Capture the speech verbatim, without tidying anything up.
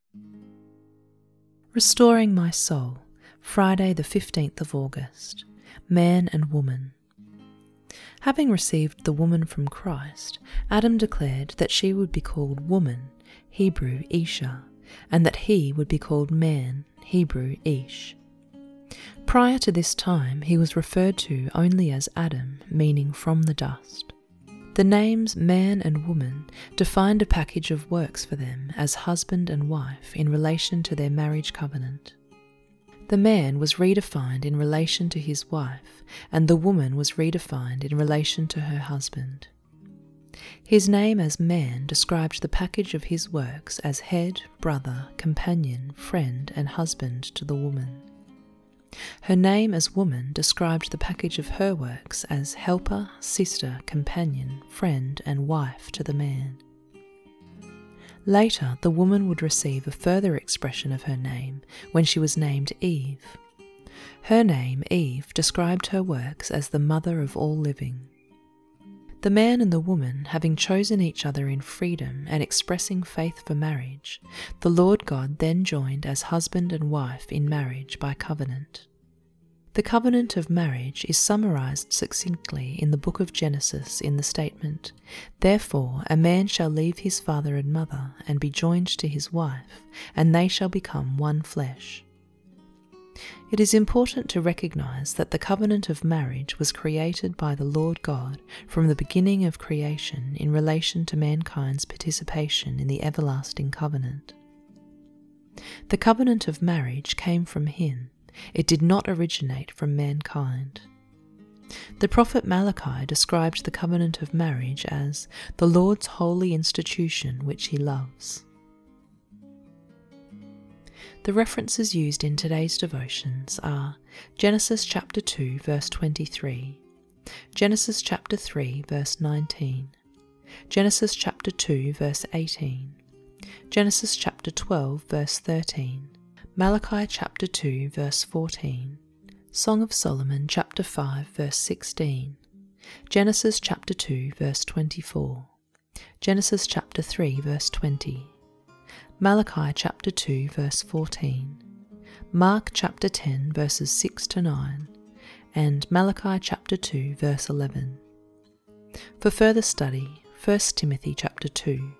Restoring My Soul, Friday the fifteenth of August, Man and Woman. Having received the woman from Christ, Adam declared that she would be called woman, Hebrew Isha, and that he would be called man, Hebrew Ish. Prior to this time, he was referred to only as Adam, meaning from the dust. The names man and woman defined a package of works for them as husband and wife in relation to their marriage covenant. The man was redefined in relation to his wife, and the woman was redefined in relation to her husband. His name as man described the package of his works as head, brother, companion, friend, and husband to the woman. Her name as woman described the package of her works as helper, sister, companion, friend, and wife to the man. Later, the woman would receive a further expression of her name when she was named Eve. Her name, Eve, described her works as the mother of all living. The man and the woman, having chosen each other in freedom and expressing faith for marriage, the Lord God then joined as husband and wife in marriage by covenant. The covenant of marriage is summarized succinctly in the book of Genesis in the statement, "Therefore a man shall leave his father and mother and be joined to his wife, and they shall become one flesh." It is important to recognize that the covenant of marriage was created by the Lord God from the beginning of creation in relation to mankind's participation in the everlasting covenant. The covenant of marriage came from him. It did not originate from mankind. The prophet Malachi described the covenant of marriage as the Lord's holy institution which he loves. The references used in today's devotions are Genesis chapter two verse twenty-three, Genesis chapter three verse nineteen, Genesis chapter two verse eighteen, Genesis chapter twelve verse thirteen, Malachi chapter two verse fourteen, Song of Solomon chapter five verse sixteen, Genesis chapter two verse twenty-four, Genesis chapter three verse twenty, Malachi chapter two verse fourteen, Mark chapter ten verses six to nine, and Malachi chapter two verse eleven. For further study, First Timothy chapter two,